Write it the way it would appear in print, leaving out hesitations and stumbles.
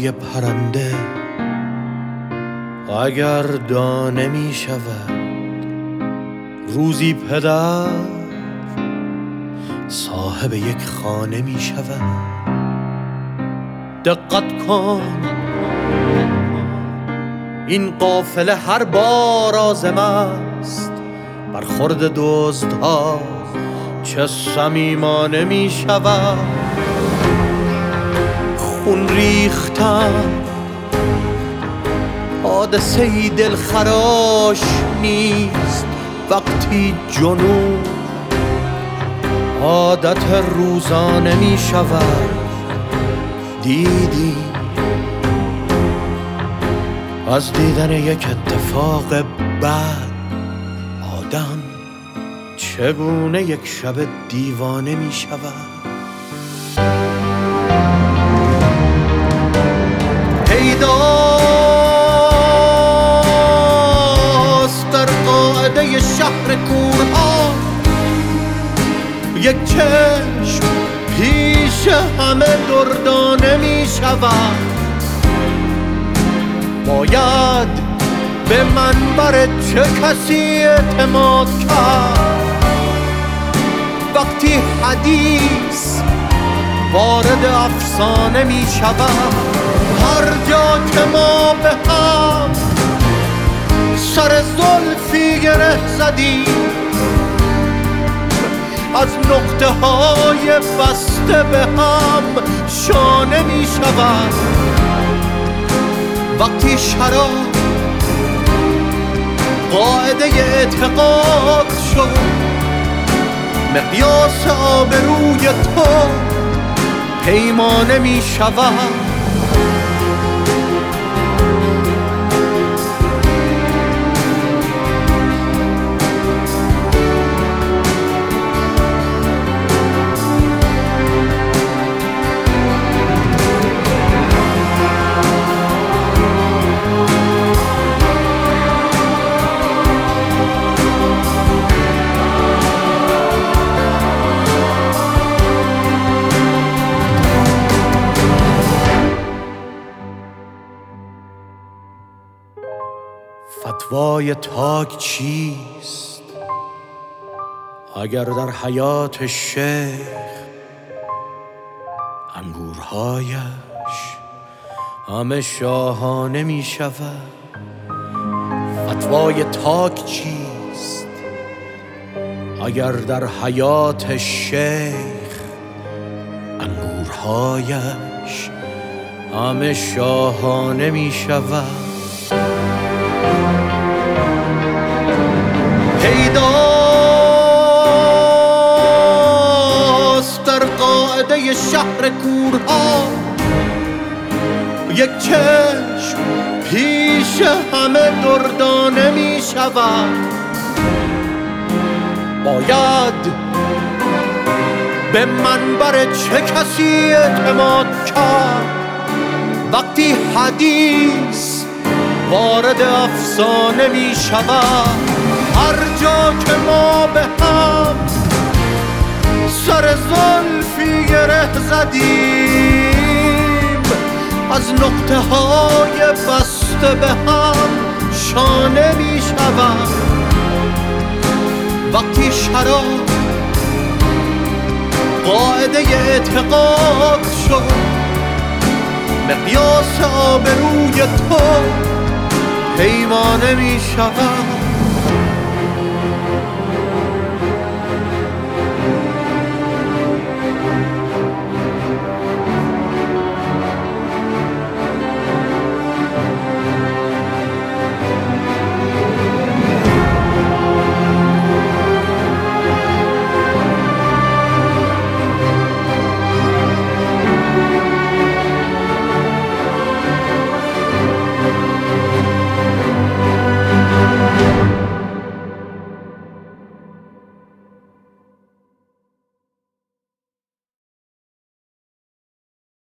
فتوای پرنده اگر دانه می شود، روزی پدر صاحب یک خانه می شود. دقت کن این قافله هر بار آزم است، برخورد دزدها چه صمیمانه می شود. خون ریختن حادثه دلخراش نیست، وقتی جنون عادت روزانه می شود. دیدی از دیدن یک اتفاق بد آدم چگونه یک شب دیوانه می شود؟ پیداست در قاعده شهر کورها یک چشم پیش همه دردانه می شود. باید به منبر چه کسی اعتماد کرد وقتی حدیث وارد افسانه می شود؟ هر جا که ما به هم سر زلفی گره زدیم، از نقطه های بسته به هم شانه می شود. وقتی شراب قاعده اعتقاد شد، مقیاس آبروی تو پیمانه می شود. فتوای تاک چیست اگر در حیات شیخ انگورهایش همه شاهانه می شود؟ فتوای تاک چیست اگر در حیات شیخ انگورهایش همه شاهانه می شود؟ پیداست در قاعده شهر کورها یک چشم پیش همه دردانه می شود. باید به منبر چه کسی اعتماد کرد وقتی حدیث وارد افسانه می شود؟ هر جا که ما به هم سر زلفی گره زدیم، از نقطه های بسته به هم شانه می شود. وقتی شراب قاعده اعتقاد شد، مقیاس آبروی تو پیمانه می شود.